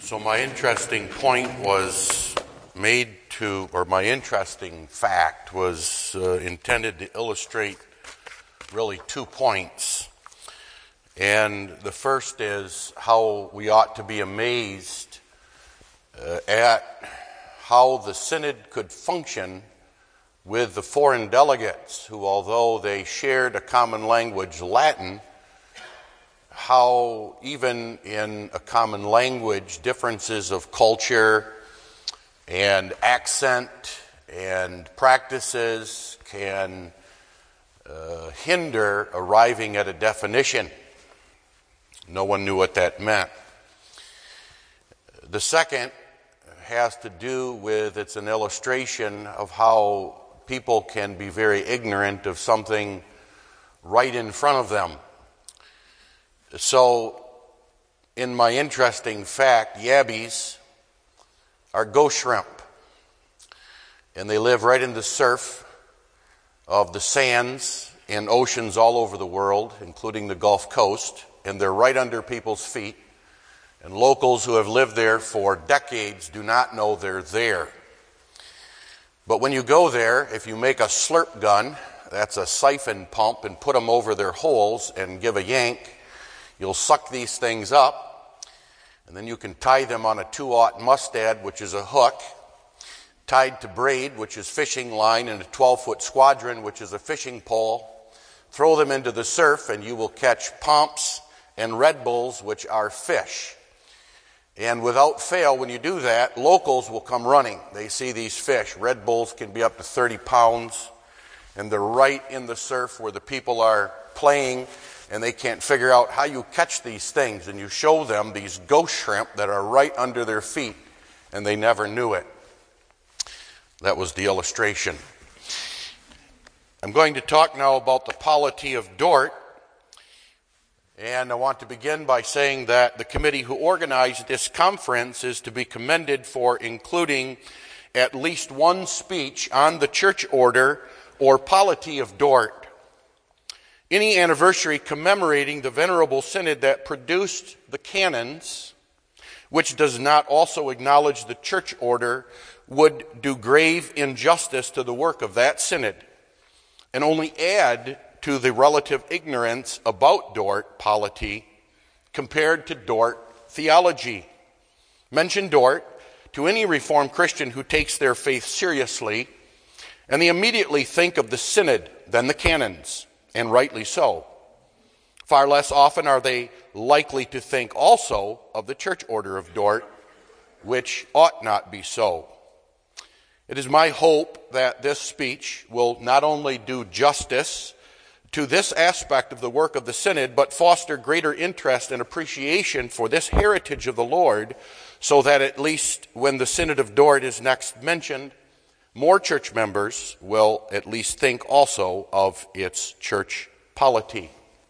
So my interesting point was made to, or my interesting fact was intended to illustrate really 2 points. And the first is how we ought to be amazed at how the Synod could function with the foreign delegates who, although they shared a common language, Latin, how even in a common language, differences of culture and accent and practices can hinder arriving at a definition. No one knew what that meant. The second has to do with, it's an illustration of how people can be very ignorant of something right in front of them. So, in my interesting fact, yabbies are ghost shrimp. And they live right in the surf of the sands and oceans all over the world, including the Gulf Coast. And they're right under people's feet. And locals who have lived there for decades do not know they're there. But when you go there, if you make a slurp gun, that's a siphon pump, and put them over their holes and give a yank, you'll suck these things up, and then you can tie them on a 2/0 mustad, which is a hook, tied to braid, which is fishing line, and a 12-foot squadron, which is a fishing pole. Throw them into the surf, and you will catch pomps and Red Bulls, which are fish. And without fail, when you do that, locals will come running. They see these fish. Red Bulls can be up to 30 pounds, and they're right in the surf where the people are playing, and they can't figure out how you catch these things. And you show them these ghost shrimp that are right under their feet, and they never knew it. That was the illustration. I'm going to talk now about the polity of Dort. And I want to begin by saying that the committee who organized this conference is to be commended for including at least one speech on the church order or polity of Dort. Any anniversary commemorating the Venerable Synod that produced the canons, which does not also acknowledge the church order, would do grave injustice to the work of that synod and only add to the relative ignorance about Dort polity compared to Dort theology. Mention Dort to any Reformed Christian who takes their faith seriously, and they immediately think of the synod, then the canons, and rightly so. Far less often are they likely to think also of the church order of Dort, which ought not be so. It is my hope that this speech will not only do justice to this aspect of the work of the Synod, but foster greater interest and appreciation for this heritage of the Lord, so that at least when the Synod of Dort is next mentioned, more church members will at least think also of its church polity.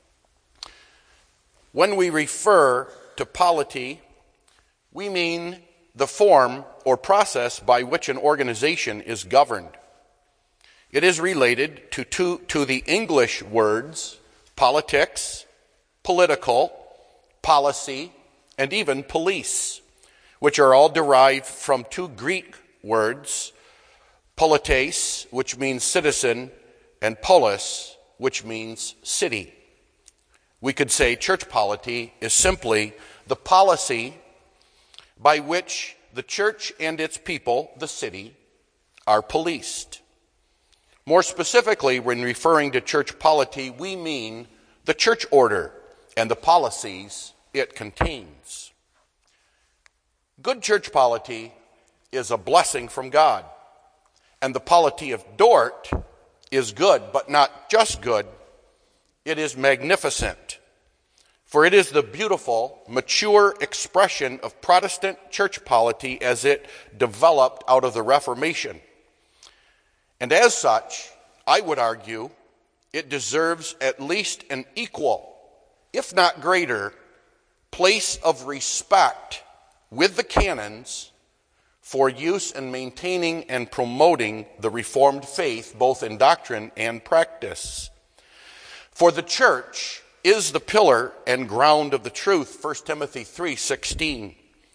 When we refer to polity, we mean the form or process by which an organization is governed. It is related to the English words politics, political, policy, and even police, which are all derived from 2 Greek words, polites, which means citizen, and polis, which means city. We could say church polity is simply the policy by which the church and its people, the city, are policed. More specifically, when referring to church polity, we mean the church order and the policies it contains. Good church polity is a blessing from God, and the polity of Dort is good, but not just good, it is magnificent. For it is the beautiful, mature expression of Protestant church polity as it developed out of the Reformation. And as such, I would argue, it deserves at least an equal, if not greater, place of respect with the canons for use in maintaining and promoting the Reformed faith, both in doctrine and practice. For the church is the pillar and ground of the truth, 1 Timothy 3:16.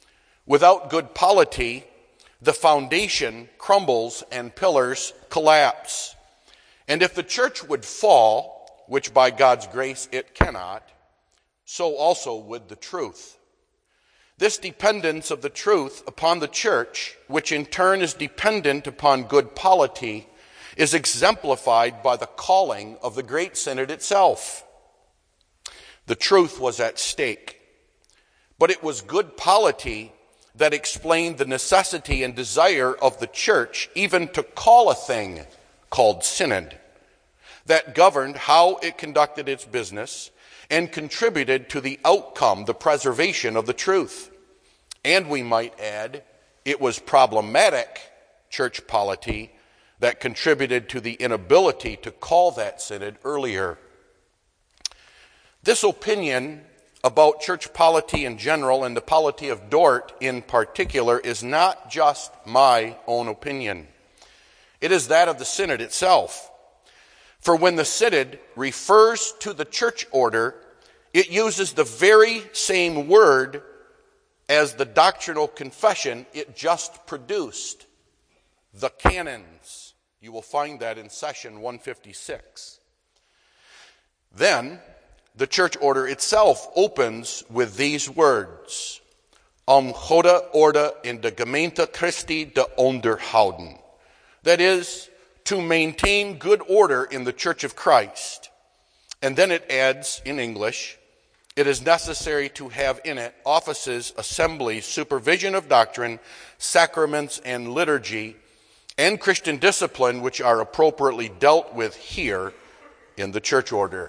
Without good polity, the foundation crumbles and pillars collapse. And if the church would fall, which by God's grace it cannot, so also would the truth. This dependence of the truth upon the church, which in turn is dependent upon good polity, is exemplified by the calling of the Great Synod itself. The truth was at stake, but it was good polity that explained the necessity and desire of the church even to call a thing called synod, that governed how it conducted its business and contributed to the outcome, the preservation of the truth. And we might add, it was problematic church polity that contributed to the inability to call that synod earlier. This opinion about church polity in general and the polity of Dort in particular is not just my own opinion. It is that of the synod itself. For when the synod refers to the church order, it uses the very same word as the doctrinal confession it just produced, the canons. You will find that in session 156. Then, the church order itself opens with these words, goede orde in de gemeente Christi te onderhouden. That is, to maintain good order in the church of Christ. And then it adds in English, it is necessary to have in it offices, assemblies, supervision of doctrine, sacraments, and liturgy, and Christian discipline, which are appropriately dealt with here in the church order.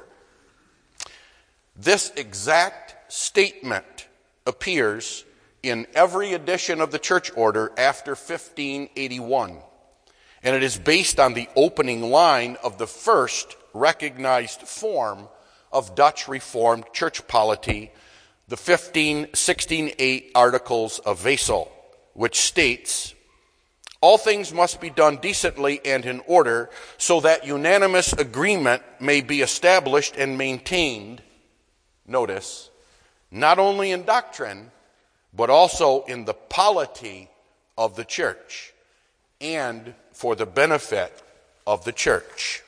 This exact statement appears in every edition of the church order after 1581, and it is based on the opening line of the first recognized form of Dutch Reformed church polity, the 1668 Articles of Wesel, which states, all things must be done decently and in order, so that unanimous agreement may be established and maintained, notice, not only in doctrine, but also in the polity of the church and for the benefit of the church.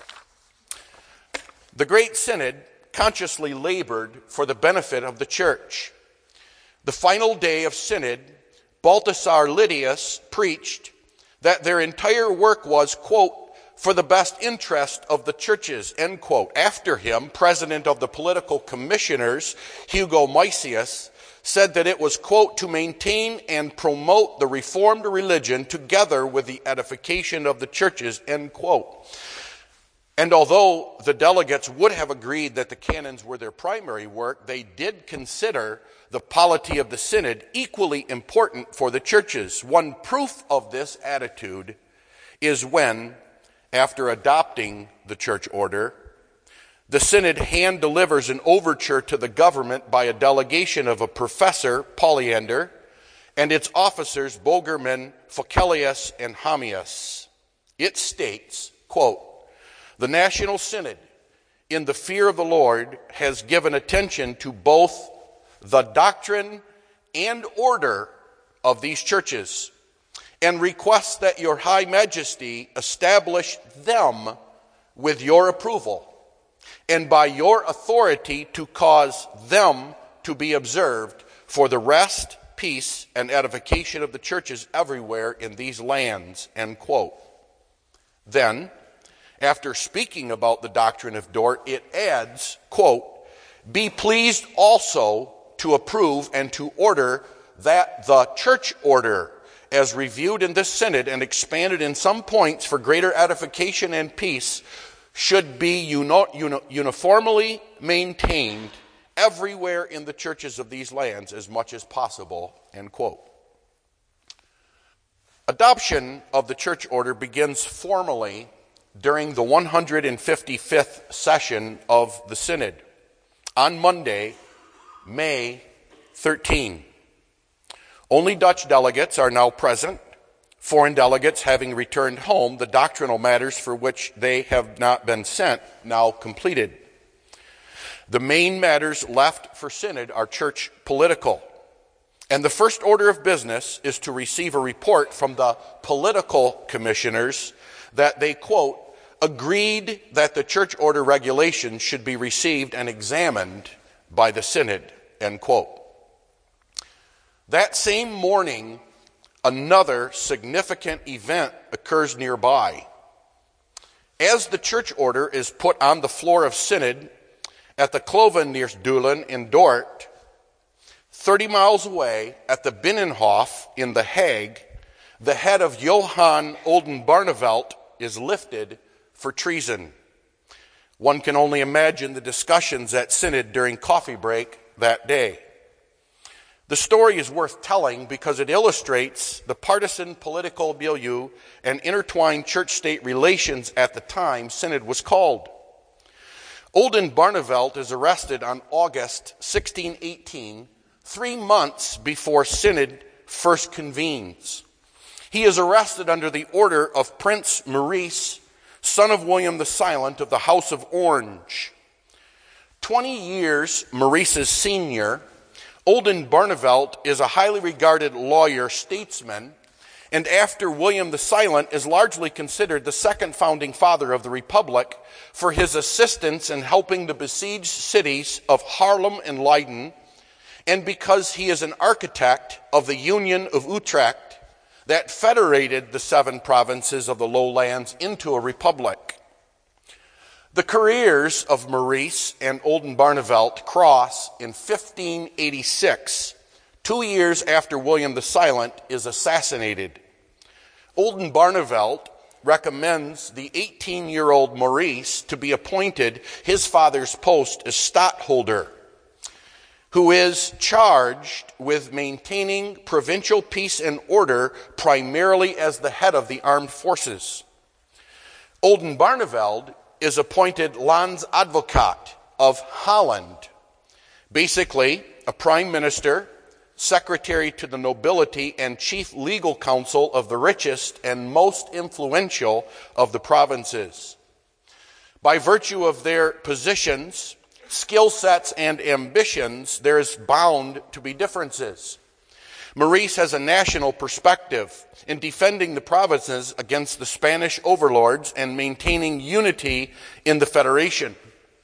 The Great Synod consciously labored for the benefit of the church. The final day of Synod, Balthasar Lydius preached that their entire work was, quote, for the best interest of the churches, end quote. After him, president of the political commissioners, Hugo Maesius, said that it was, quote, to maintain and promote the Reformed religion together with the edification of the churches, end quote. And although the delegates would have agreed that the canons were their primary work, they did consider the polity of the synod equally important for the churches. One proof of this attitude is when, after adopting the church order, the synod hand delivers an overture to the government by a delegation of a professor, Polyander, and its officers, Bogerman, Focelius, and Hamius. It states, quote, the National Synod, in the fear of the Lord, has given attention to both the doctrine and order of these churches, and requests that your high majesty establish them with your approval, and by your authority to cause them to be observed for the rest, peace, and edification of the churches everywhere in these lands, end quote. Then, after speaking about the doctrine of Dort, it adds, quote, be pleased also to approve and to order that the church order, as reviewed in this synod and expanded in some points for greater edification and peace, should be uniformly maintained everywhere in the churches of these lands as much as possible, end quote. Adoption of the church order begins formally during the 155th session of the synod on Monday, May 13. Only Dutch delegates are now present, foreign delegates having returned home, the doctrinal matters for which they have not been sent now completed. The main matters left for synod are church political. And the first order of business is to receive a report from the political commissioners that they, quote, agreed that the church order regulations should be received and examined by the synod, end quote. That same morning, another significant event occurs nearby. As the church order is put on the floor of synod at the Kloveniersdulen in Dort, 30 miles away at the Binnenhof in The Hague, the head of Johann Oldenbarnevelt is lifted for treason. One can only imagine the discussions at synod during coffee break that day. The story is worth telling because it illustrates the partisan political milieu and intertwined church-state relations at the time synod was called. Oldenbarnevelt is arrested on August 1618, 3 months before synod first convenes. He is arrested under the order of Prince Maurice, son of William the Silent of the House of Orange. 20 years Maurice's senior, Oldenbarnevelt is a highly regarded lawyer, statesman, and after William the Silent is largely considered the second founding father of the Republic for his assistance in helping the besieged cities of Haarlem and Leiden, and because he is an architect of the Union of Utrecht that federated the 7 provinces of the lowlands into a republic. The careers of Maurice and Oldenbarnevelt cross in 1586, 2 years after William the Silent is assassinated. Oldenbarnevelt recommends the 18-year-old Maurice to be appointed his father's post as stadtholder, who is charged with maintaining provincial peace and order primarily as the head of the armed forces. Oldenbarnevelt is appointed Landsadvocaat of Holland, basically a prime minister, secretary to the nobility, and chief legal counsel of the richest and most influential of the provinces. By virtue of their positions, skill sets, and ambitions, there is bound to be differences. Maurice has a national perspective in defending the provinces against the Spanish overlords and maintaining unity in the federation.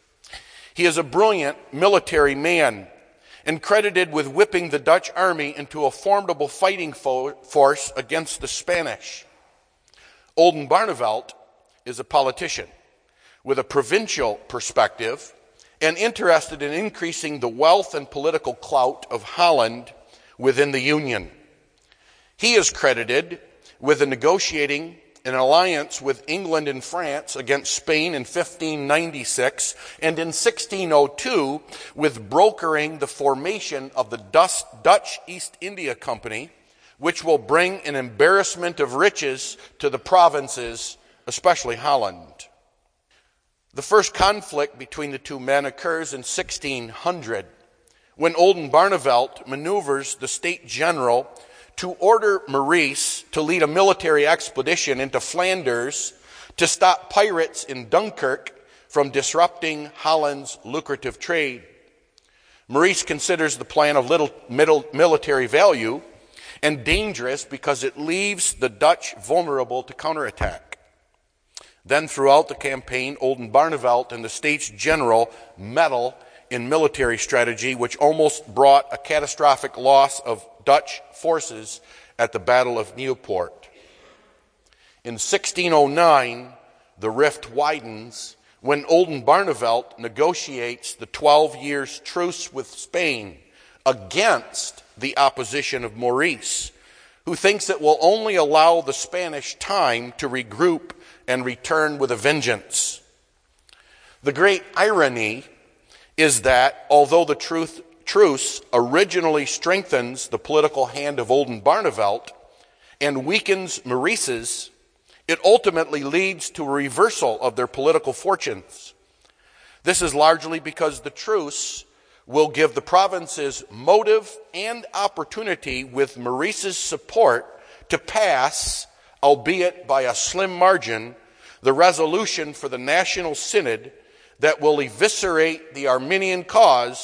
He is a brilliant military man and credited with whipping the Dutch army into a formidable fighting force against the Spanish. Oldenbarnevelt is a politician with a provincial perspective and interested in increasing the wealth and political clout of Holland within the Union. He is credited with negotiating an alliance with England and France against Spain in 1596, and in 1602 with brokering the formation of the Dutch East India Company, which will bring an embarrassment of riches to the provinces, especially Holland. The first conflict between the two men occurs in 1600, when Oldenbarnevelt maneuvers the State General to order Maurice to lead a military expedition into Flanders to stop pirates in Dunkirk from disrupting Holland's lucrative trade. Maurice considers the plan of little military value and dangerous because it leaves the Dutch vulnerable to counterattack. Then throughout the campaign, Oldenbarnevelt and the States General meddle in military strategy, which almost brought a catastrophic loss of Dutch forces at the Battle of Nieuwpoort. In 1609, the rift widens when Oldenbarnevelt negotiates the 12 years truce with Spain against the opposition of Maurice, who thinks it will only allow the Spanish time to regroup and return with a vengeance. The great irony is that although the truce originally strengthens the political hand of Oldenbarnevelt and weakens Maurice's, it ultimately leads to a reversal of their political fortunes. This is largely because the truce will give the provinces motive and opportunity, with Maurice's support, to pass, albeit by a slim margin, the resolution for the National Synod that will eviscerate the Arminian cause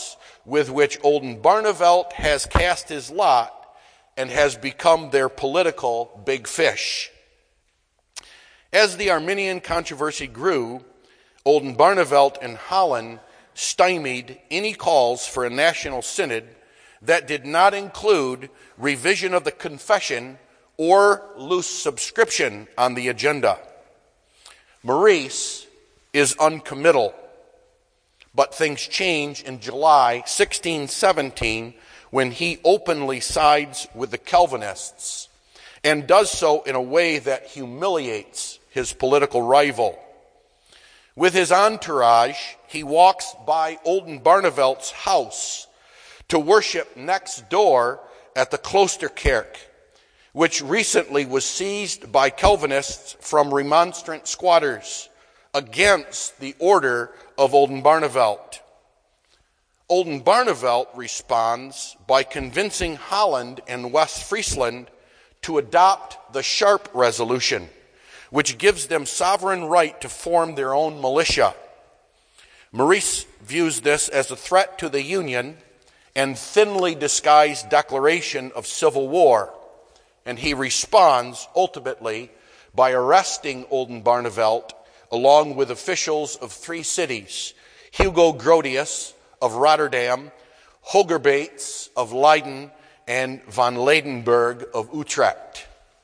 with which Oldenbarnevelt has cast his lot and has become their political big fish. As the Arminian controversy grew, Oldenbarnevelt and Holland stymied any calls for a national synod that did not include revision of the confession or loose subscription on the agenda. Maurice is uncommittal, but things change in July 1617 when he openly sides with the Calvinists and does so in a way that humiliates his political rival. With his entourage, he walks by Oldenbarnevelt's house to worship next door at the Kloosterkerk, which recently was seized by Calvinists from Remonstrant squatters against the order of Oldenbarnevelt. Oldenbarnevelt responds by convincing Holland and West Friesland to adopt the Sharp Resolution, which gives them sovereign right to form their own militia. Maurice views this as a threat to the Union and thinly disguised declaration of civil war, and he responds ultimately by arresting Oldenbarnevelt along with officials of 3 cities, Hugo Grotius of Rotterdam, Hogerbates of Leiden, and van Leeuwenburgh of Utrecht.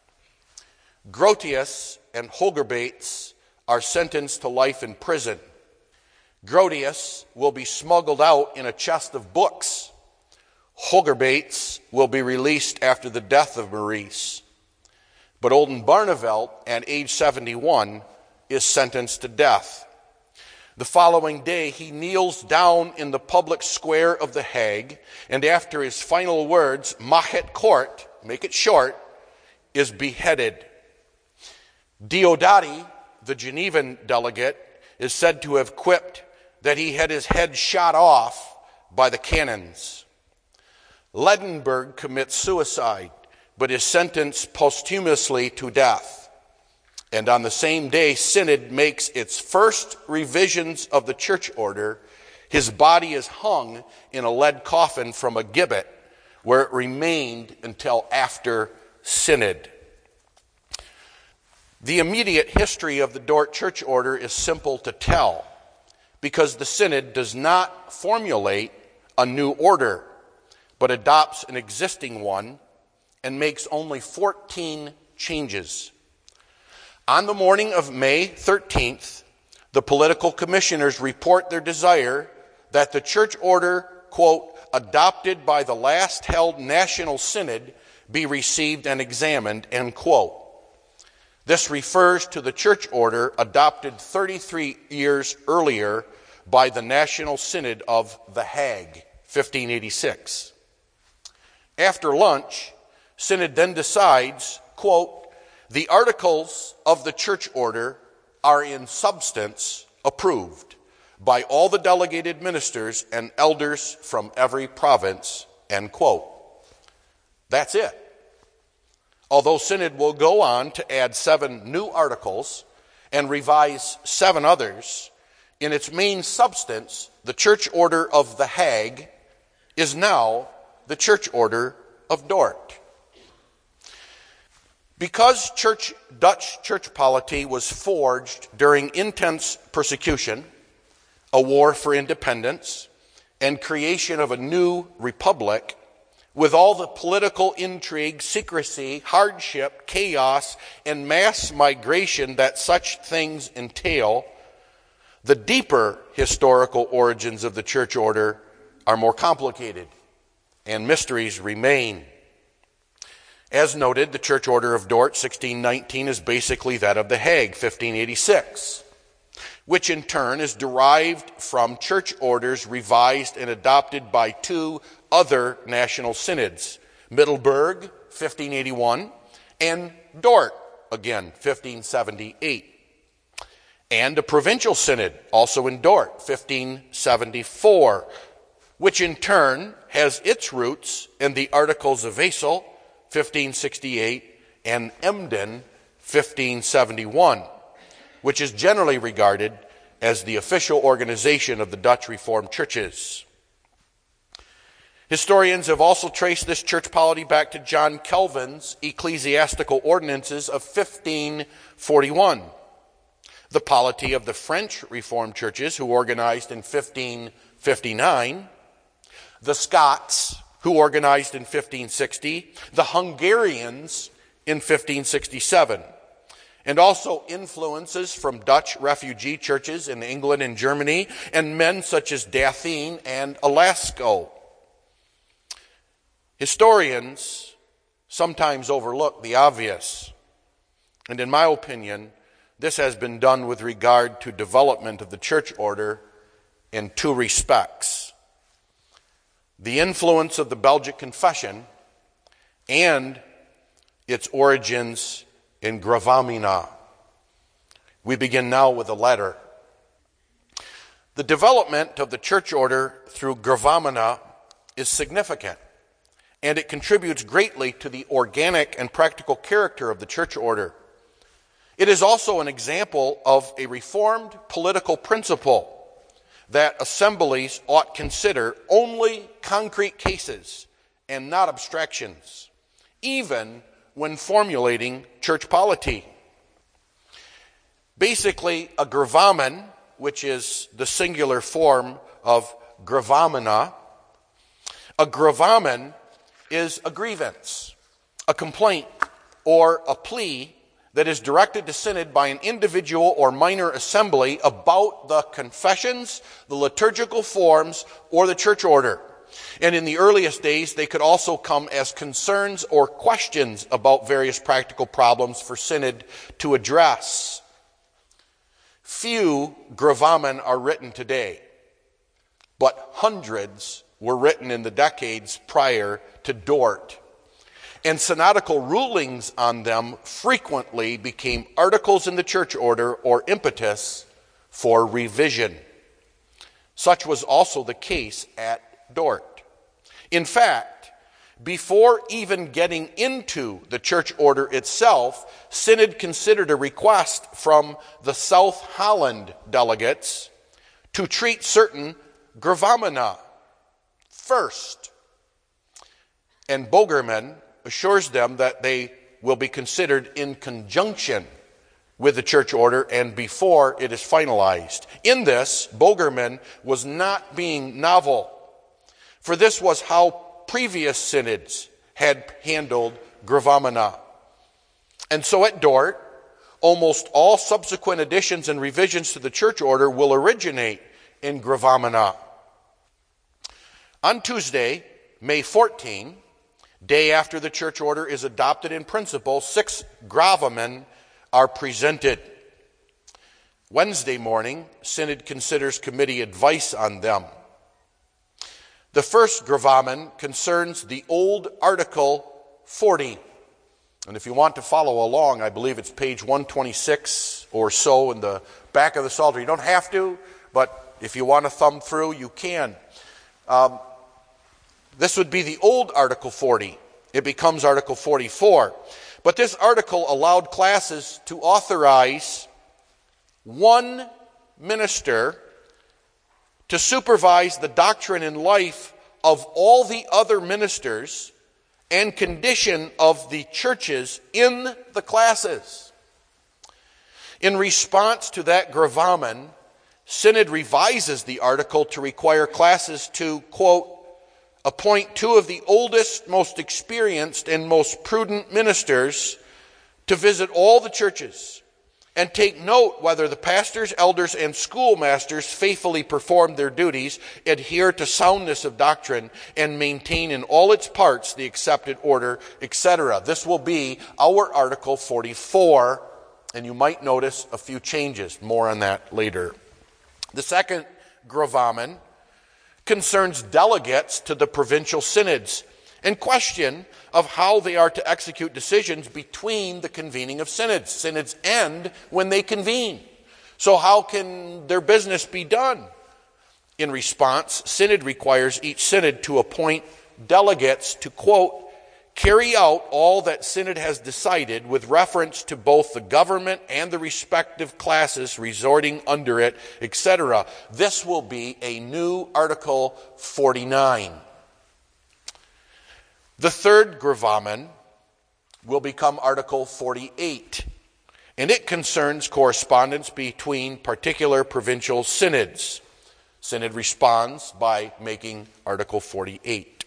Grotius and Hogerbates are sentenced to life in prison. Grotius will be smuggled out in a chest of books. Hogerbates will be released after the death of Maurice. But Oldenbarnevelt, at age 71, is sentenced to death. The following day, he kneels down in the public square of The Hague, and after his final words, "Mach het kort," make it short, is beheaded. Diodati, the Genevan delegate, is said to have quipped that he had his head shot off by the cannons. Ledenburg commits suicide, but is sentenced posthumously to death. And on the same day Synod makes its first revisions of the church order, his body is hung in a lead coffin from a gibbet, where it remained until after Synod. The immediate history of the Dort church order is simple to tell, because the Synod does not formulate a new order, but adopts an existing one and makes only 14 changes. On the morning of May 13th, the political commissioners report their desire that the church order, quote, adopted by the last held national synod be received and examined, end quote. This refers to the church order adopted 33 years earlier by the National Synod of The Hague, 1586. After lunch, Synod then decides, quote, the articles of the church order are in substance approved by all the delegated ministers and elders from every province, end quote. That's it. Although Synod will go on to add 7 new articles and revise 7 others, in its main substance, the church order of The Hague is now the church order of Dort. Because Dutch church polity was forged during intense persecution, a war for independence, and creation of a new republic, with all the political intrigue, secrecy, hardship, chaos, and mass migration that such things entail, the deeper historical origins of the church order are more complicated, and mysteries remain. As noted, the church order of Dort, 1619, is basically that of The Hague, 1586, which in turn is derived from church orders revised and adopted by 2 other national synods, Middelburg, 1581, and Dort, again, 1578, and a provincial synod, also in Dort, 1574, which in turn has its roots in the Articles of Wesel, 1568, and Emden, 1571, which is generally regarded as the official organization of the Dutch Reformed churches. Historians have also traced this church polity back to John Calvin's ecclesiastical ordinances of 1541. The polity of the French Reformed churches, who organized in 1559, the Scots, who organized in 1560, the Hungarians in 1567, and also influences from Dutch refugee churches in England and Germany, and men such as Dathene and Alasco. Historians sometimes overlook the obvious, and in my opinion, this has been done with regard to development of the church order in two respects: the influence of the Belgic Confession and its origins in Gravamina. We begin now with the latter. The development of the church order through Gravamina is significant, and it contributes greatly to the organic and practical character of the church order. It is also an example of a reformed political principle that assemblies ought consider only concrete cases and not abstractions, even when formulating church polity. Basically, a gravamen, which is the singular form of gravamina, a gravamen is a grievance, a complaint, or a plea that is directed to synod by an individual or minor assembly about the confessions, the liturgical forms, or the church order. And in the earliest days, they could also come as concerns or questions about various practical problems for synod to address. Few gravamen are written today, but hundreds were written in the decades prior to Dort. And synodical rulings on them frequently became articles in the church order or impetus for revision. Such was also the case at Dort. In fact, before even getting into the church order itself, synod considered a request from the South Holland delegates to treat certain gravamina first. And Bogerman assures them that they will be considered in conjunction with the church order and before it is finalized. In this, Bogerman was not being novel, for this was how previous synods had handled gravamina. And so at Dort, almost all subsequent additions and revisions to the church order will originate in gravamina. On Tuesday, May 14, day after the church order is adopted in principle, 6 gravamen are presented. Wednesday morning, synod considers committee advice on them. The first gravamen concerns the old Article 40. And if you want to follow along, I believe it's page 126 or so in the back of the Psalter. You don't have to, but if you want to thumb through, you can. This would be the old Article 40. It becomes Article 44. But this article allowed classes to authorize one minister to supervise the doctrine and life of all the other ministers and condition of the churches in the classes. In response to that gravamen, synod revises the article to require classes to, quote, appoint 2 of the oldest, most experienced, and most prudent ministers to visit all the churches and take note whether the pastors, elders, and schoolmasters faithfully perform their duties, adhere to soundness of doctrine, and maintain in all its parts the accepted order, etc. This will be our Article 44, and you might notice a few changes. More on that later. The second gravamen concerns delegates to the provincial synods and question of how they are to execute decisions between the convening of synods. Synods end when they convene. So how can their business be done? In response, synod requires each synod to appoint delegates to, quote, carry out all that synod has decided with reference to both the government and the respective classes resorting under it, etc. This will be a new Article 49. The third gravamen will become Article 48, and it concerns correspondence between particular provincial synods. Synod responds by making Article 48.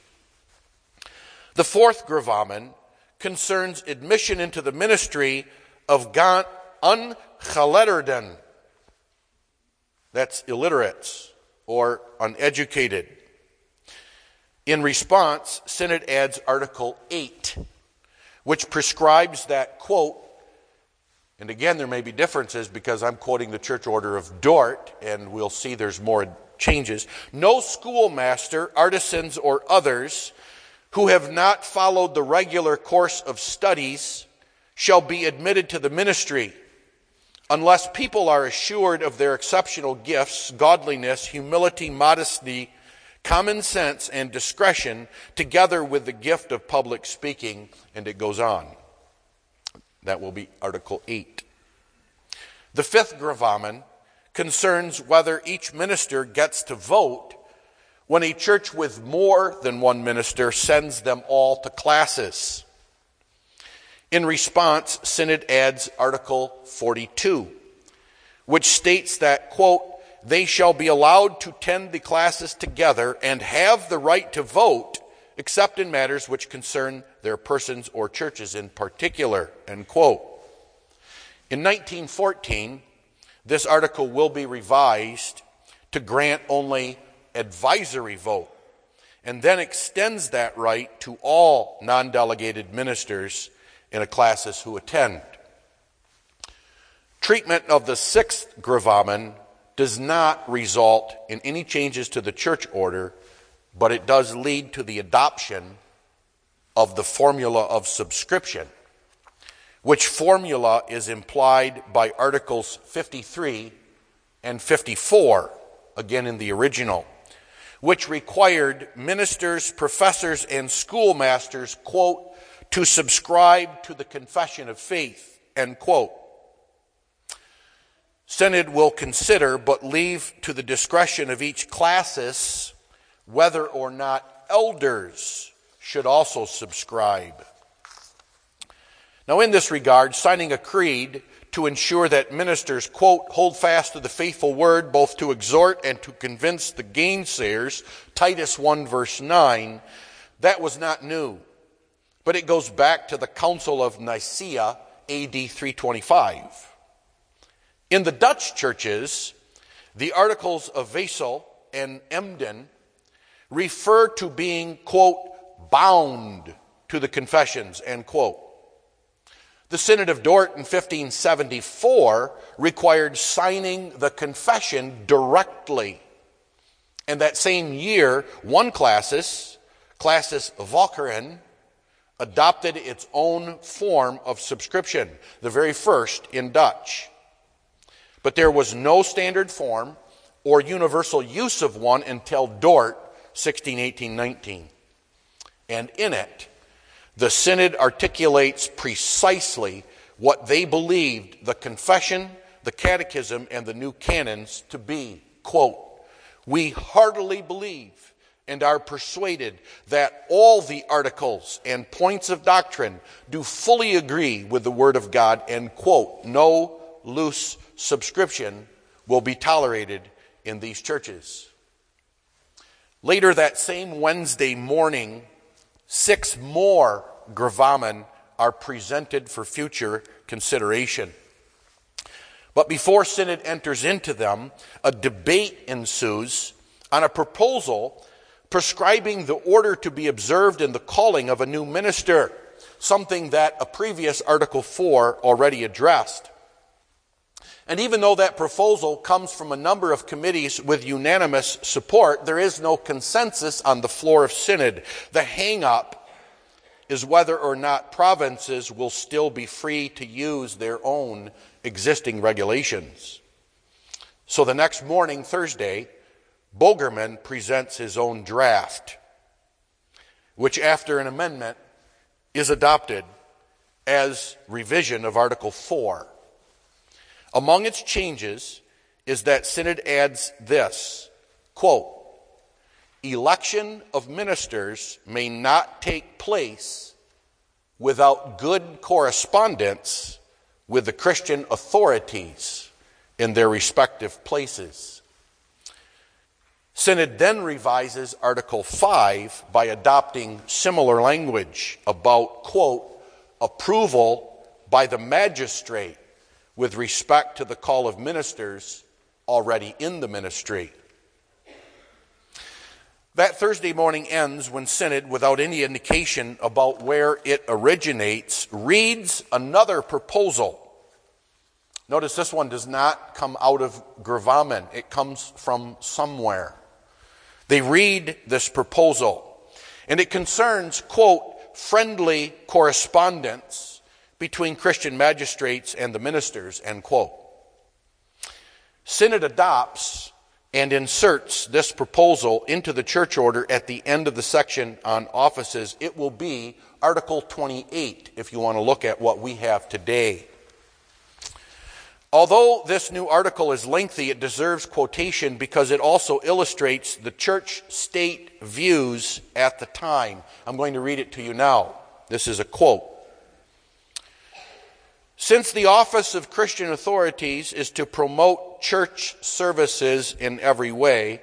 The fourth gravamen concerns admission into the ministry of ungeletterden, that's illiterates or uneducated. In response, Synod adds Article 8, which prescribes that, quote, and again there may be differences because I'm quoting the Church Order of Dort, and we'll see there's more changes. No schoolmaster, artisans, or others who have not followed the regular course of studies shall be admitted to the ministry unless people are assured of their exceptional gifts, godliness, humility, modesty, common sense, and discretion, together with the gift of public speaking, and it goes on. That will be Article 8. The fifth gravamen concerns whether each minister gets to vote when a church with more than one minister sends them all to classes. In response, Synod adds Article 42, which states that, quote, they shall be allowed to attend the classes together and have the right to vote, except in matters which concern their persons or churches in particular, end quote. In 1914, this article will be revised to grant only advisory vote, and then extends that right to all non-delegated ministers in the classes who attend. Treatment of the sixth gravamen does not result in any changes to the church order, but it does lead to the adoption of the formula of subscription, which formula is implied by Articles 53 and 54, again in the original, which required ministers, professors, and schoolmasters, quote, to subscribe to the confession of faith, end quote. Synod will consider, but leave to the discretion of each classis, whether or not elders should also subscribe. Now, in this regard, signing a creed to ensure that ministers, quote, hold fast to the faithful word, both to exhort and to convince the gainsayers, Titus 1 verse 9, that was not new, but it goes back to the Council of Nicaea, AD 325. In the Dutch churches, the Articles of Wesel and Emden refer to being, quote, bound to the confessions, end quote. The Synod of Dort in 1574 required signing the confession directly. And that same year, one classis Volkeren, adopted its own form of subscription, the very first in Dutch. But there was no standard form or universal use of one until Dort, 1618-19. And in it, the Synod articulates precisely what they believed the confession, the catechism, and the new canons to be. Quote, we heartily believe and are persuaded that all the articles and points of doctrine do fully agree with the Word of God, and, quote, no loose subscription will be tolerated in these churches. Later that same Wednesday morning, 6 more gravamen are presented for future consideration. But before Synod enters into them, a debate ensues on a proposal prescribing the order to be observed in the calling of a new minister, something that a previous Article 4 already addressed. And even though that proposal comes from a number of committees with unanimous support, there is no consensus on the floor of Synod. The hang-up is whether or not provinces will still be free to use their own existing regulations. So the next morning, Thursday, Bogerman presents his own draft, which after an amendment is adopted as revision of Article 4. Among its changes is that Synod adds this, quote, election of ministers may not take place without good correspondence with the Christian authorities in their respective places. Synod then revises Article 5 by adopting similar language about, quote, approval by the magistrate with respect to the call of ministers already in the ministry. That Thursday morning ends when Synod, without any indication about where it originates, reads another proposal. Notice this one does not come out of gravamen. It comes from somewhere. They read this proposal, and it concerns, quote, friendly correspondence between Christian magistrates and the ministers, end quote. Synod adopts and inserts this proposal into the church order at the end of the section on offices. It will be Article 28, if you want to look at what we have today. Although this new article is lengthy, it deserves quotation because it also illustrates the church-state views at the time. I'm going to read it to you now. This is a quote. Since the office of Christian authorities is to promote church services in every way,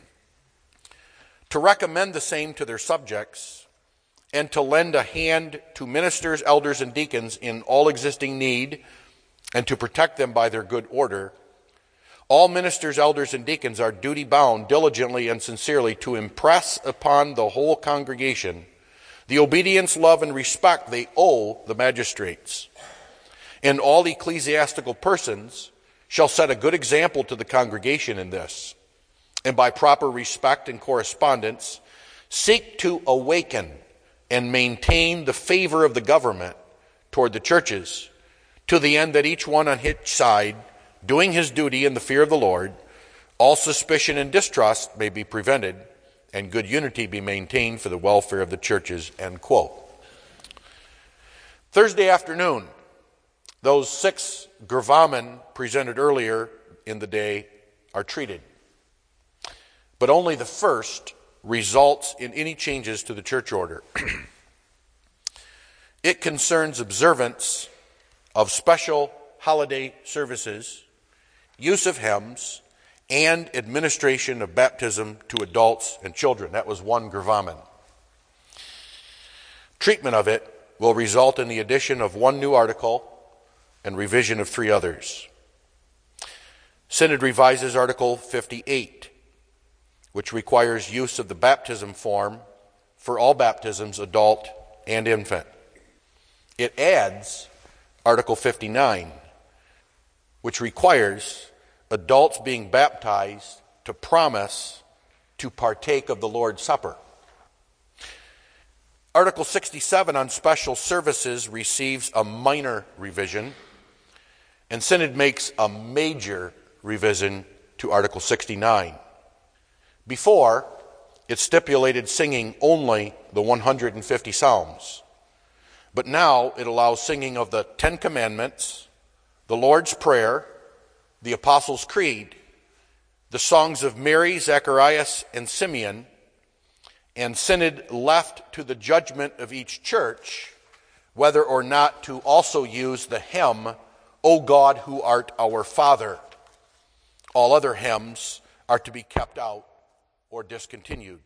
to recommend the same to their subjects, and to lend a hand to ministers, elders, and deacons in all existing need, and to protect them by their good order, all ministers, elders, and deacons are duty-bound diligently and sincerely to impress upon the whole congregation the obedience, love, and respect they owe the magistrates. And all ecclesiastical persons shall set a good example to the congregation in this, and by proper respect and correspondence seek to awaken and maintain the favor of the government toward the churches, to the end that each one on his side, doing his duty in the fear of the Lord, all suspicion and distrust may be prevented, and good unity be maintained for the welfare of the churches, end quote. Thursday afternoon, those 6 gravamen presented earlier in the day are treated. But only the first results in any changes to the church order. It concerns observance of special holiday services, use of hymns, and administration of baptism to adults and children. That was 1 gravamen. Treatment of it will result in the addition of 1 new article and revision of 3 others. Synod revises Article 58, which requires use of the baptism form for all baptisms, adult and infant. It adds Article 59, which requires adults being baptized to promise to partake of the Lord's Supper. Article 67 on special services receives a minor revision, and Synod makes a major revision to Article 69. Before, it stipulated singing only the 150 psalms. But now it allows singing of the 10 Commandments, the Lord's Prayer, the Apostles' Creed, the songs of Mary, Zacharias, and Simeon, and Synod left to the judgment of each church whether or not to also use the hymn, O God who art our Father. All other hymns are to be kept out or discontinued.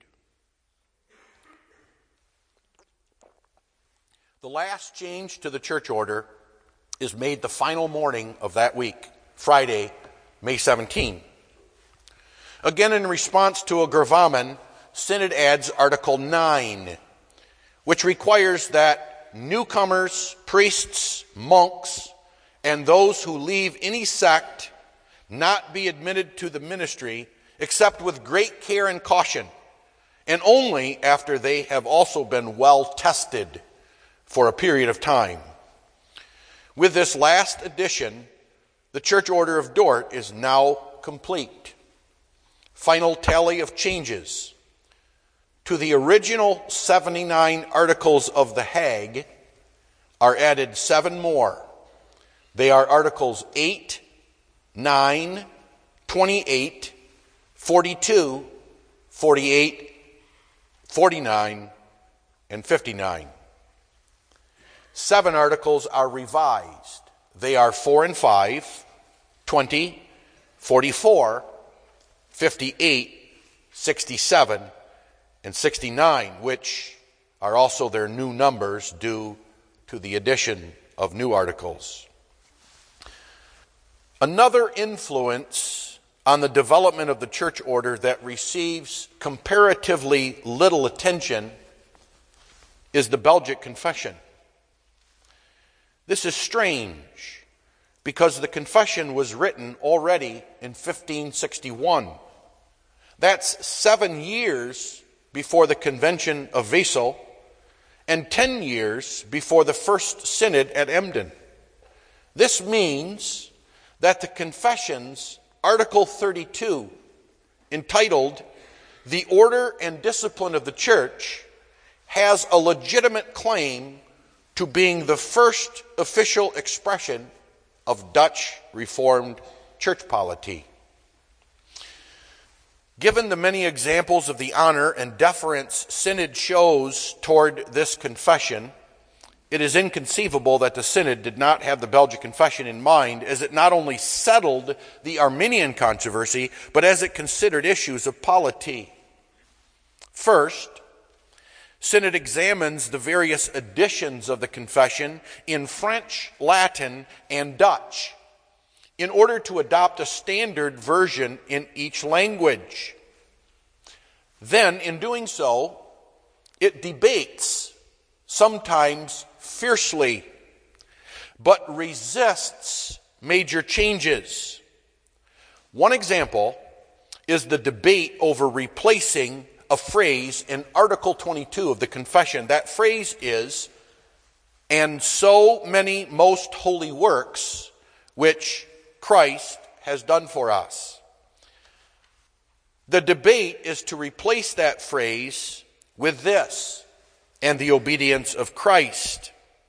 The last change to the church order is made the final morning of that week, Friday, May 17. Again, in response to a gravamen, Synod adds Article 9, which requires that newcomers, priests, monks, and those who leave any sect not be admitted to the ministry except with great care and caution, and only after they have also been well tested for a period of time. With this last addition, the Church Order of Dort is now complete. Final tally of changes. To the original 79 Articles of the Hague are added 7 more. They are Articles 8, 9, 28, 42, 48, 49, and 59. 7 articles are revised. They are 4 and 5, 20, 44, 58, 67, and 69, which are also their new numbers due to the addition of new articles. Another influence on the development of the church order that receives comparatively little attention is the Belgic Confession. This is strange because the confession was written already in 1561. That's 7 years before the Convention of Wesel and 10 years before the First Synod at Emden. This means that the confession's Article 32, entitled "The Order and Discipline of the Church," has a legitimate claim to being the first official expression of Dutch Reformed church polity. Given the many examples of the honor and deference Synod shows toward this confession, it is inconceivable that the Synod did not have the Belgic Confession in mind, as it not only settled the Arminian controversy, but as it considered issues of polity. First, Synod examines the various editions of the confession in French, Latin, and Dutch in order to adopt a standard version in each language. Then, in doing so, it debates, sometimes fiercely, but resists major changes. One example is the debate over replacing a phrase in Article 22 of the Confession. That phrase is, "and so many most holy works which Christ has done for us." The debate is to replace that phrase with this, "and the obedience of Christ."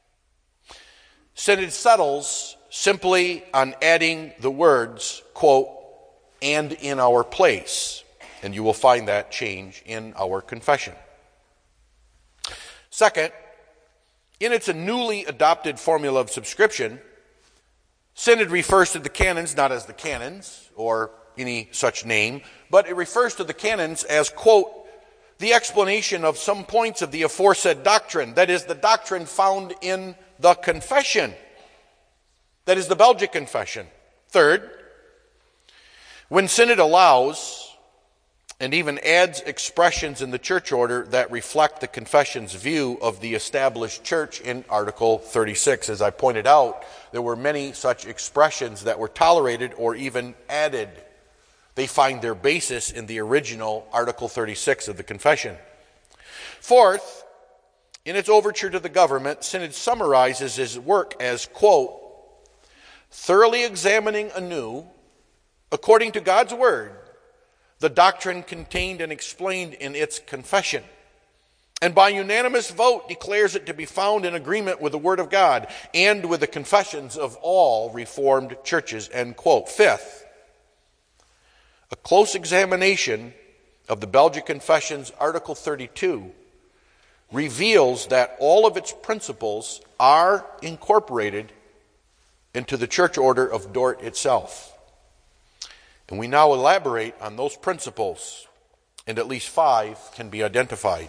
Synod settles simply on adding the words, quote, "and in our place." And you will find that change in our confession. Second, in its newly adopted formula of subscription, Synod refers to the canons not as the canons or any such name, but it refers to the canons as, quote, "the explanation of some points of the aforesaid doctrine," that is, the doctrine found in the confession, that is, the Belgic Confession. Third, when Synod allows and even adds expressions in the church order that reflect the confession's view of the established church in Article 36. As I pointed out, there were many such expressions that were tolerated or even added. They find their basis in the original Article 36 of the confession. Fourth, in its overture to the government, Synod summarizes his work as, quote, "thoroughly examining anew, according to God's word, the doctrine contained and explained in its confession, and by unanimous vote declares it to be found in agreement with the Word of God and with the confessions of all Reformed churches," end quote. Fifth, a close examination of the Belgic Confession's Article 32 reveals that all of its principles are incorporated into the church order of Dort itself. And we now elaborate on those principles, and at least 5 can be identified.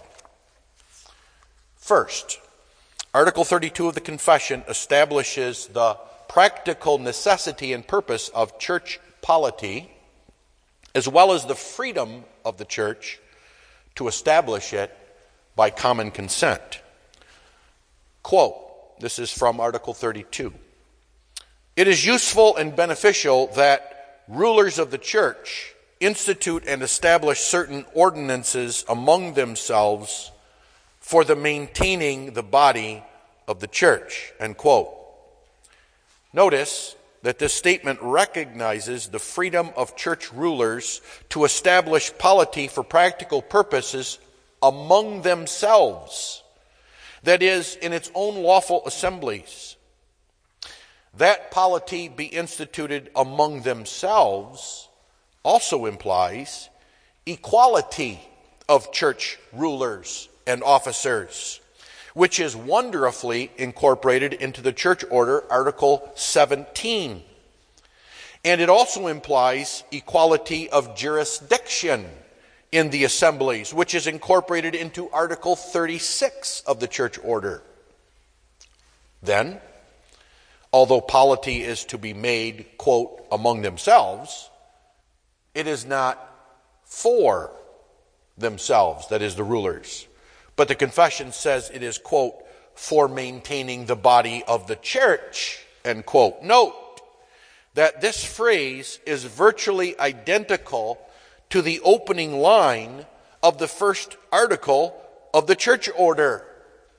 First, Article 32 of the Confession establishes the practical necessity and purpose of church polity, as well as the freedom of the church to establish it by common consent. Quote, this is from Article 32. "It is useful and beneficial that rulers of the church institute and establish certain ordinances among themselves for the maintaining the body of the church," end quote. Notice that this statement recognizes the freedom of church rulers to establish polity for practical purposes among themselves, that is, in its own lawful assemblies. That polity be instituted among themselves also implies equality of church rulers and officers, which is wonderfully incorporated into the church order, Article 17. And it also implies equality of jurisdiction in the assemblies, which is incorporated into Article 36 of the church order. Then, although polity is to be made, quote, among themselves, it is not for themselves, that is the rulers. But the confession says it is, quote, for maintaining the body of the church, end quote. Note that this phrase is virtually identical to the opening line of the first article of the church order.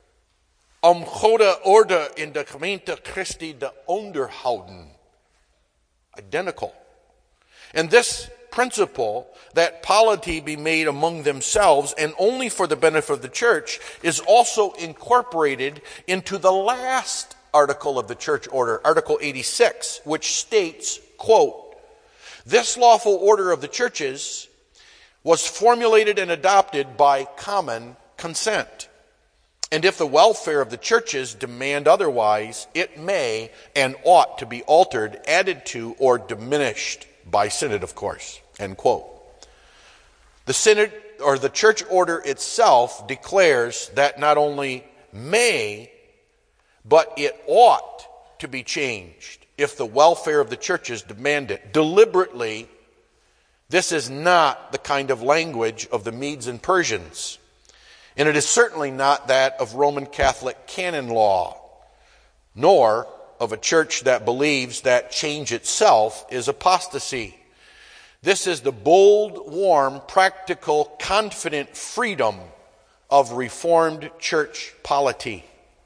Goede orde in de gemeente Christi de onderhouden. Identical. And this principle that polity be made among themselves and only for the benefit of the church is also incorporated into the last article of the church order, Article 86, which states, quote, this lawful order of the churches was formulated and adopted by common consent. And if the welfare of the churches demand otherwise, it may and ought to be altered, added to, or diminished by synod, of course, end quote. The synod, or the church order itself, declares that not only may, but it ought to be changed if the welfare of the churches demand it. Deliberately, this is not the kind of language of the Medes and Persians. And it is certainly not that of Roman Catholic canon law, nor of a church that believes that change itself is apostasy. This is the bold, warm, practical, confident freedom of Reformed church polity.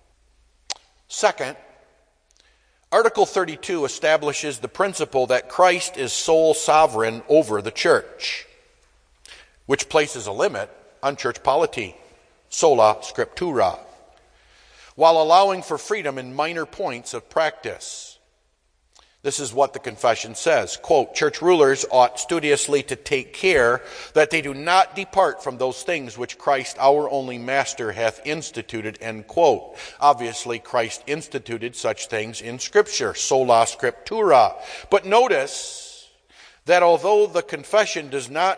Second, Article 32 establishes the principle that Christ is sole sovereign over the church, which places a limit on church polity. Sola scriptura, while allowing for freedom in minor points of practice. This is what the confession says, quote, church rulers ought studiously to take care that they do not depart from those things which Christ our only Master hath instituted, end quote. Obviously, Christ instituted such things in Scripture, sola scriptura. But notice that although the confession does not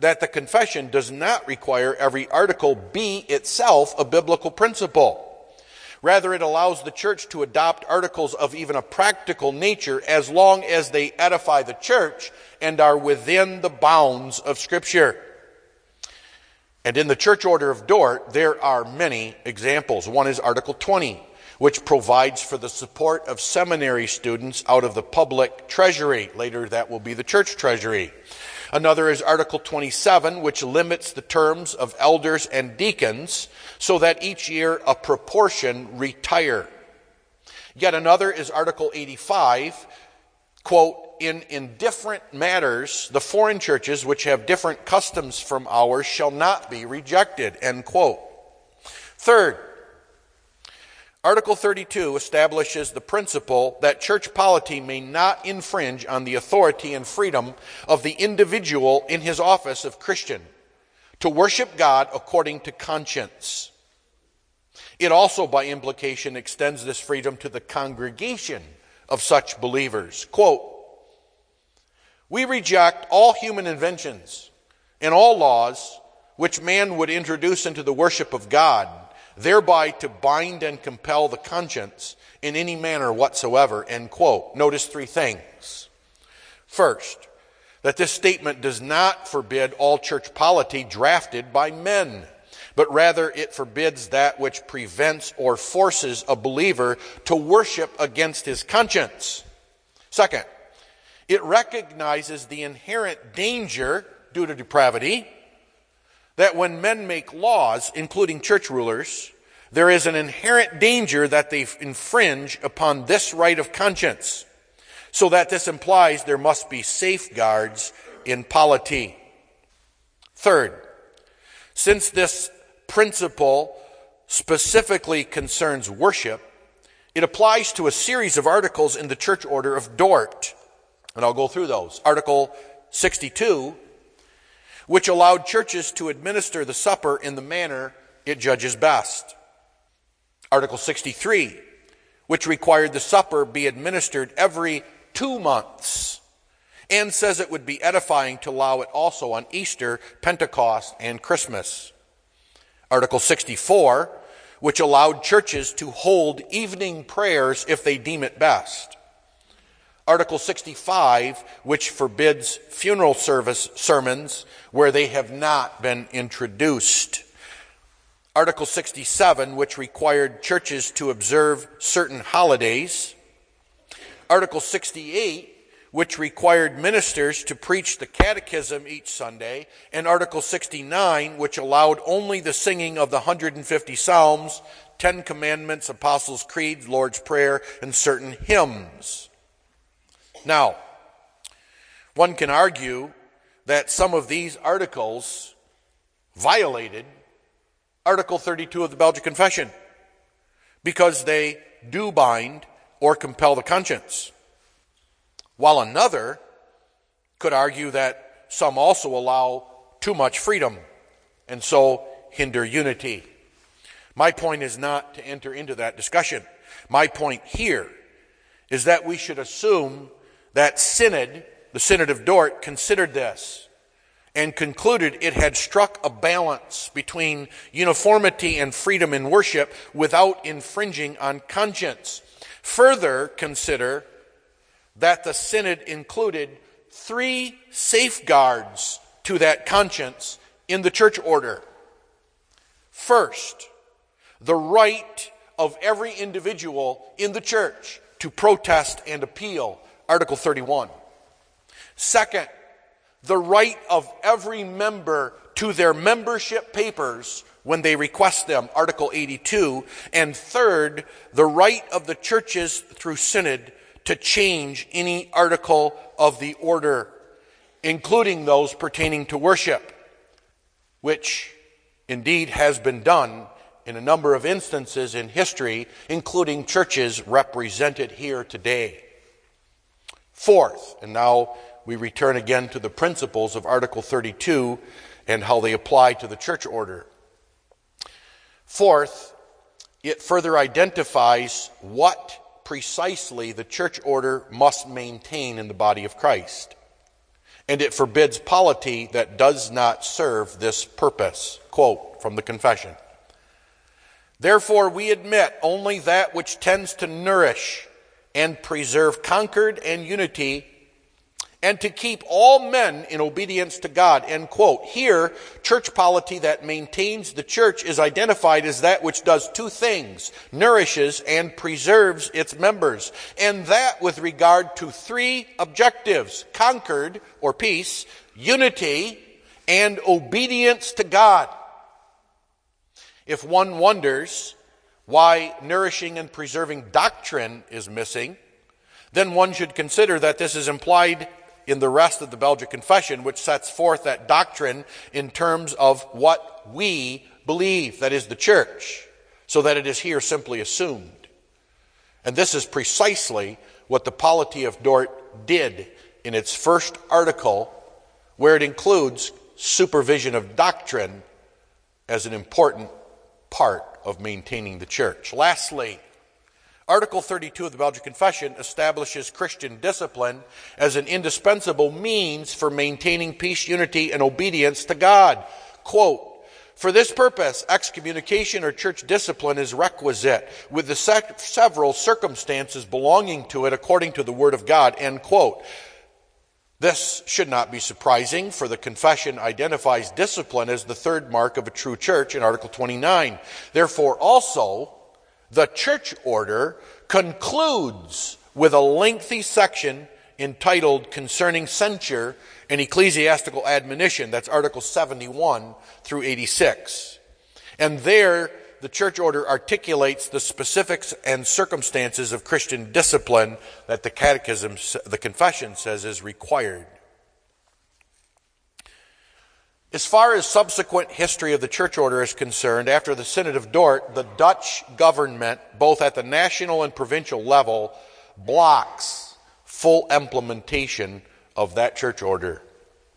require every article be itself a biblical principle. Rather, it allows the church to adopt articles of even a practical nature as long as they edify the church and are within the bounds of Scripture. And in the church order of Dort, there are many examples. One is Article 20, which provides for the support of seminary students out of the public treasury. Later, that will be the church treasury. Another is Article 27, which limits the terms of elders and deacons so that each year a proportion retire. Yet another is Article 85, quote, in different matters, the foreign churches which have different customs from ours shall not be rejected, end quote. Third, Article 32 establishes the principle that church polity may not infringe on the authority and freedom of the individual in his office of Christian to worship God according to conscience. It also, by implication, extends this freedom to the congregation of such believers. Quote, we reject all human inventions and all laws which man would introduce into the worship of God, thereby to bind and compel the conscience in any manner whatsoever, end quote. Notice three things. First, that this statement does not forbid all church polity drafted by men, but rather it forbids that which prevents or forces a believer to worship against his conscience. Second, it recognizes the inherent danger due to depravity that when men make laws, including church rulers, there is an inherent danger that they infringe upon this right of conscience, so that this implies there must be safeguards in polity. Third, since this principle specifically concerns worship, it applies to a series of articles in the church order of Dort. And I'll go through those. Article 62, which allowed churches to administer the supper in the manner it judges best. Article 63, which required the supper be administered every 2 months, and says it would be edifying to allow it also on Easter, Pentecost, and Christmas. Article 64, which allowed churches to hold evening prayers if they deem it best. Article 65, which forbids funeral service sermons where they have not been introduced. Article 67, which required churches to observe certain holidays. Article 68, which required ministers to preach the catechism each Sunday. And Article 69, which allowed only the singing of the 150 Psalms, 10 Commandments, Apostles' Creed, Lord's Prayer, and certain hymns. Now, one can argue that some of these articles violated Article 32 of the Belgic Confession because they do bind or compel the conscience, while another could argue that some also allow too much freedom and so hinder unity. My point is not to enter into that discussion. My point here is that we should assume that Synod, the Synod of Dort, considered this and concluded it had struck a balance between uniformity and freedom in worship without infringing on conscience. Further, consider that the Synod included 3 safeguards to that conscience in the church order. First, the right of every individual in the church to protest and appeal, Article 31. Second, the right of every member to their membership papers when they request them, Article 82. And third, the right of the churches through Synod to change any article of the order, including those pertaining to worship, which indeed has been done in a number of instances in history, including churches represented here today. Fourth, and now we return again to the principles of Article 32 and how they apply to the church order. Fourth, it further identifies what precisely the church order must maintain in the body of Christ. And it forbids polity that does not serve this purpose. Quote from the confession. Therefore, we admit only that which tends to nourish and preserve concord and unity, and to keep all men in obedience to God. End quote. Here, church polity that maintains the church is identified as that which does 2 things, nourishes and preserves its members. And that with regard to 3 objectives, concord or peace, unity, and obedience to God. If one wonders why nourishing and preserving doctrine is missing, then one should consider that this is implied in the rest of the Belgic Confession, which sets forth that doctrine in terms of what we believe, that is the church, so that it is here simply assumed. And this is precisely what the polity of Dort did in its first article, where it includes supervision of doctrine as an important part of maintaining the church. Lastly, Article 32 of the Belgic Confession establishes Christian discipline as an indispensable means for maintaining peace, unity, and obedience to God. Quote, for this purpose, excommunication or church discipline is requisite, with the several circumstances belonging to it according to the Word of God. End quote. This should not be surprising, for the confession identifies discipline as the 3rd mark of a true church in Article 29. Therefore, also, the church order concludes with a lengthy section entitled Concerning Censure and Ecclesiastical Admonition. That's Article 71 through 86. And there, the church order articulates the specifics and circumstances of Christian discipline that the catechism, the confession says is required. As far as subsequent history of the church order is concerned, after the Synod of Dort, the Dutch government, both at the national and provincial level, blocks full implementation of that church order.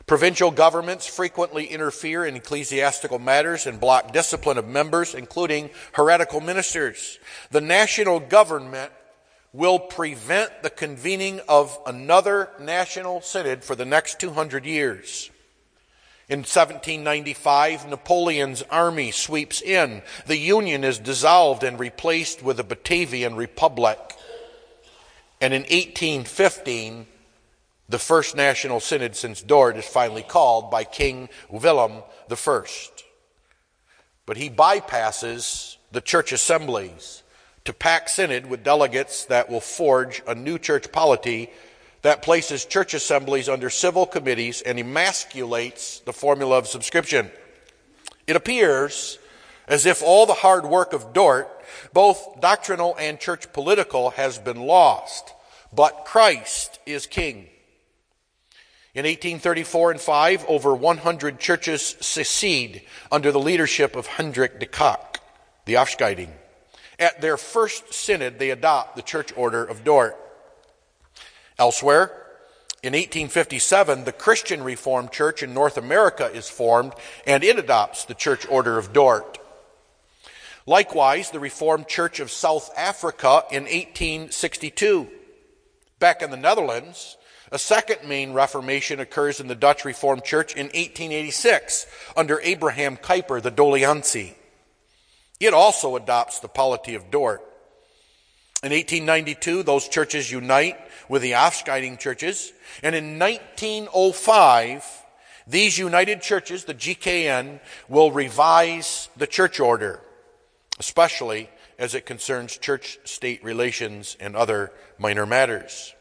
Provincial governments frequently interfere in ecclesiastical matters and block discipline of members, including heretical ministers. The national government will prevent the convening of another national synod for the next 200 years. In 1795, Napoleon's army sweeps in. The Union is dissolved and replaced with a Batavian Republic. And in 1815, the first national synod since Dort is finally called by King Willem I. But he bypasses the church assemblies to pack synod with delegates that will forge a new church polity that places church assemblies under civil committees and emasculates the formula of subscription. It appears as if all the hard work of Dort, both doctrinal and church political, has been lost. But Christ is king. In 1834 and 5, over 100 churches secede under the leadership of Hendrik de Cock, the Afscheiding. At their first synod, they adopt the church order of Dort. Elsewhere, in 1857, the Christian Reformed Church in North America is formed, and it adopts the church order of Dort. Likewise, the Reformed Church of South Africa in 1862. Back in the Netherlands, a second main Reformation occurs in the Dutch Reformed Church in 1886 under Abraham Kuyper, the Doliantie. It also adopts the polity of Dort. In 1892, those churches unite with the Afscheiding churches, and in 1905, these united churches, the GKN, will revise the church order, especially as it concerns church-state relations and other minor matters.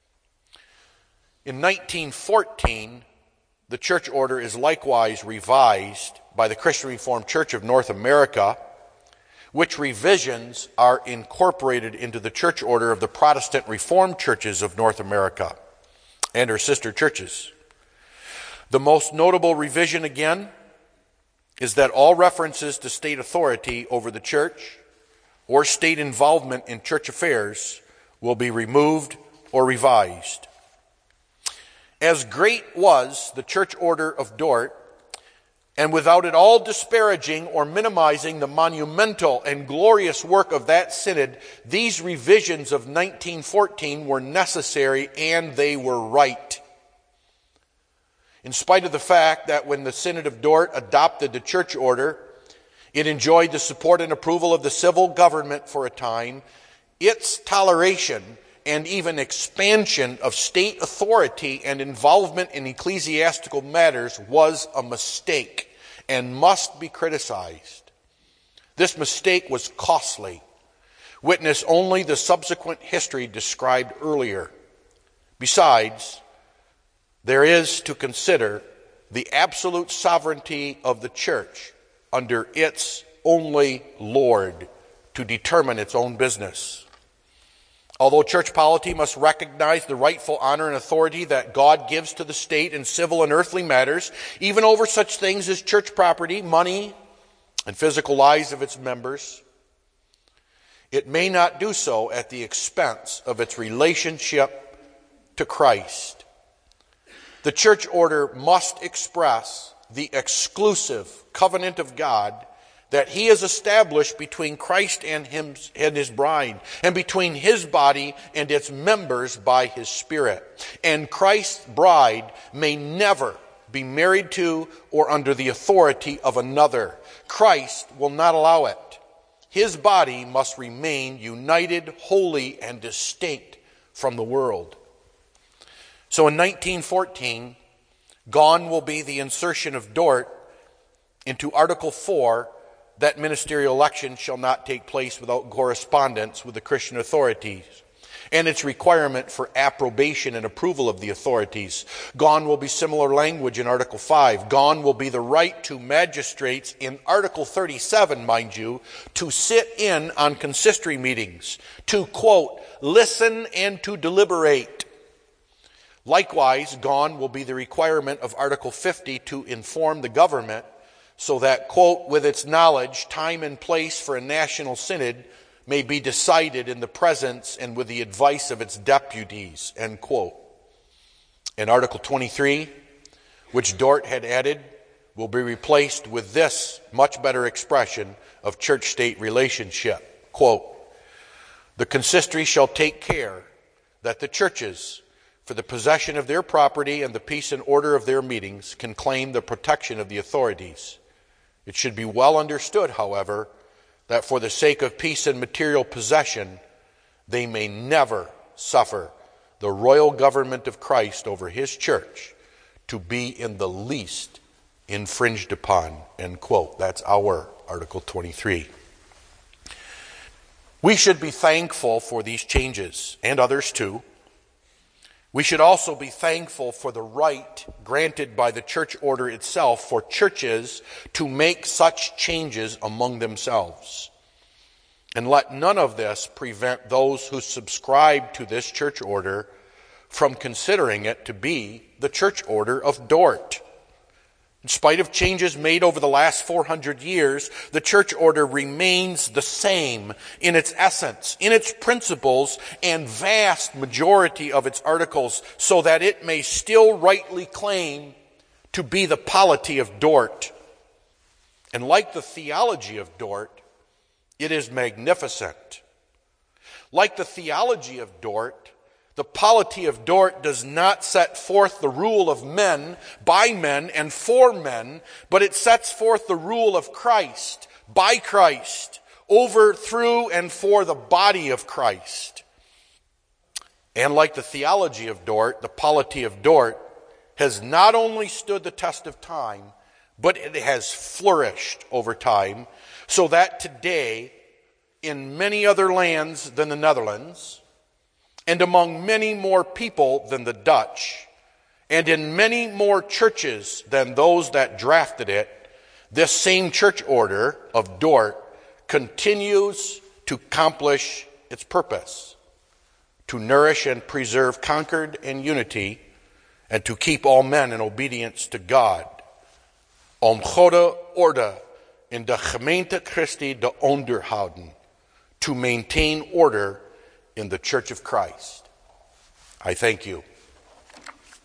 In 1914, the church order is likewise revised by the Christian Reformed Church of North America, which revisions are incorporated into the church order of the Protestant Reformed Churches of North America and her sister churches. The most notable revision, again, is that all references to state authority over the church or state involvement in church affairs will be removed or revised. As great was the church order of Dort, and without at all disparaging or minimizing the monumental and glorious work of that synod, these revisions of 1914 were necessary and they were right. In spite of the fact that when the Synod of Dort adopted the church order, it enjoyed the support and approval of the civil government for a time, its toleration and even expansion of state authority and involvement in ecclesiastical matters was a mistake and must be criticized. This mistake was costly. Witness only the subsequent history described earlier. Besides, there is to consider the absolute sovereignty of the church under its only Lord to determine its own business. Although church polity must recognize the rightful honor and authority that God gives to the state in civil and earthly matters, even over such things as church property, money, and physical lives of its members, it may not do so at the expense of its relationship to Christ. The church order must express the exclusive covenant of God that he has established between Christ and his bride, and between his body and its members by his Spirit. And Christ's bride may never be married to or under the authority of another. Christ will not allow it. His body must remain united, holy, and distinct from the world. So in 1914, gone will be the insertion of Dort into Article 4, that ministerial election shall not take place without correspondence with the Christian authorities, and its requirement for approbation and approval of the authorities. Gone will be similar language in Article 5. Gone will be the right to magistrates in Article 37, mind you, to sit in on consistory meetings, to, quote, listen and to deliberate. Likewise, gone will be the requirement of Article 50 to inform the government so that, quote, with its knowledge, time and place for a national synod may be decided in the presence and with the advice of its deputies, end quote. In Article 23, which Dort had added, will be replaced with this much better expression of church-state relationship. Quote, "The consistory shall take care that the churches, for the possession of their property and the peace and order of their meetings, can claim the protection of the authorities. It should be well understood, however, that for the sake of peace and material possession, they may never suffer the royal government of Christ over his church to be in the least infringed upon," end quote. That's our Article 23. We should be thankful for these changes, and others too. We should also be thankful for the right granted by the church order itself for churches to make such changes among themselves. And let none of this prevent those who subscribe to this church order from considering it to be the church order of Dort. In spite of changes made over the last 400 years, the church order remains the same in its essence, in its principles, and vast majority of its articles, so that it may still rightly claim to be the polity of Dort. And like the theology of Dort, it is magnificent. Like the theology of Dort, the polity of Dort does not set forth the rule of men, by men, and for men, but it sets forth the rule of Christ, by Christ, over, through, and for the body of Christ. And like the theology of Dort, the polity of Dort has not only stood the test of time, but it has flourished over time, so that today, in many other lands than the Netherlands, and among many more people than the Dutch, and in many more churches than those that drafted it, this same church order of Dort continues to accomplish its purpose, to nourish and preserve concord and unity, and to keep all men in obedience to God. Om Goede orde in de gemeente Christi te onderhouden, to maintain order in the Church of Christ. I thank you.